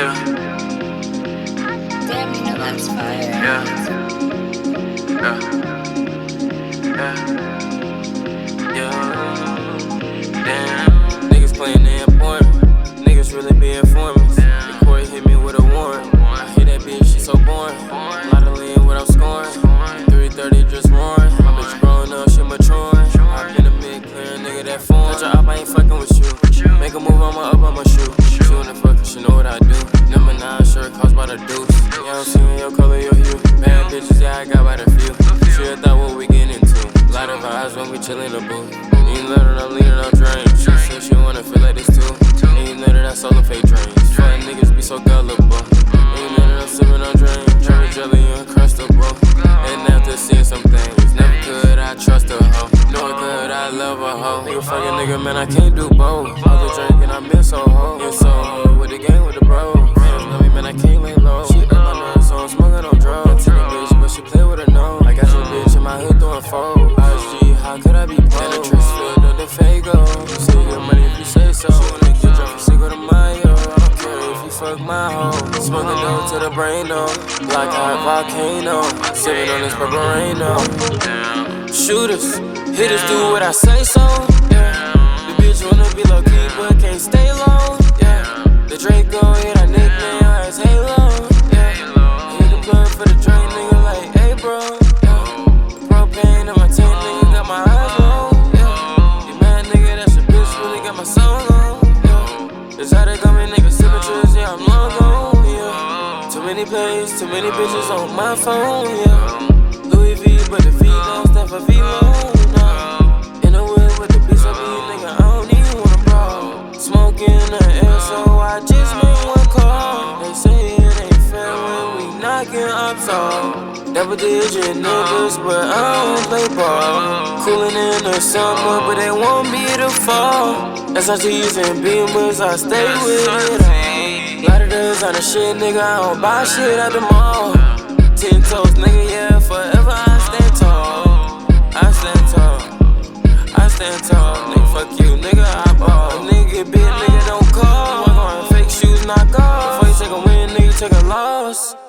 Yeah. Damn, you know that's fire. Yeah. Yeah. Damn. Niggas playing the important. Niggas really be informing. The court hit me with a warrant. I hear that bitch, she so boring. A lot of lean what I'm scoring. 330 just roaring. My bitch growing up, she maturing. I've been a mid-clear nigga that form. Touch her up, I ain't fucking with you. Make a move, I'ma up, I'ma shoot. She wanna fuck, she know what I do. Number 9 shirt cost by the deuce. Yeah, I'm seeing your color, your hue. Bad bitches, yeah, I got by the few. She thought what we getting into. Lot of vibes when we chillin' the booth. You know that I'm leaning on drain. She said she wanna feel like this too. And you know that I solo fake drains. Fuck niggas be so gullible. And you know that I'm sippin' on drain. Cherry jelly uncrustable. And after seeing some things, never could I trust a hoe. Nor could I love a hoe. Nigga fucking nigga, man, I can't do both. All the drinking, I miss so hoe. Get so hoe with the gang with the bros. Fans know me, man, I can't lay low. She up my nerves, so I'm smoking on drugs. Tell a bitch, but she play with her nose. I got your bitch in my hood throwing foes. IG, how could I be broke? And the tricks filled up the Fago. You say you get money if you say so. She wanna get drunk for Cinco de Mayo. I don't care if you fuck my hoe. Smoking dope to the brain, though. Like a volcano. Sipping on this purple rain, though. Shooters, hitters do what I say so. Yeah. The bitch wanna be low key, but can't stay low. Yeah. The Draco hit our nickname as Halo. Yeah. Hit the blunt for the drink, nigga, like, hey, bro. Yeah. Propane in my tank, nigga, got my eyes low. Yeah. You mad, nigga, that's a bitch, really got my soul low. Yeah. It's how they got me, nigga, signatures, yeah, I'm long gone. Yeah. Too many plays, too many bitches on my phone. Yeah. Louis V, but the V don't stand for V-Lo. In the wood with the piece of me, nigga, I don't even wanna brawl. Smoking the air, so I just made one call. They say it ain't fair when we knocking up off. Double-digit numbers, but I don't play ball. Cooling in the summer, but they want me to fall. SRTs and Beamers, I stay with it all. Lot of designer shit, nigga, I don't buy shit at the mall. 10 toes, nigga, yeah, forever I stand tall. I stand tall. I stand tall, nigga, fuck you, nigga, I ball. Nigga, big nigga, don't call. Walk on fake shoes, knock off. Before you take a win, nigga, take a loss.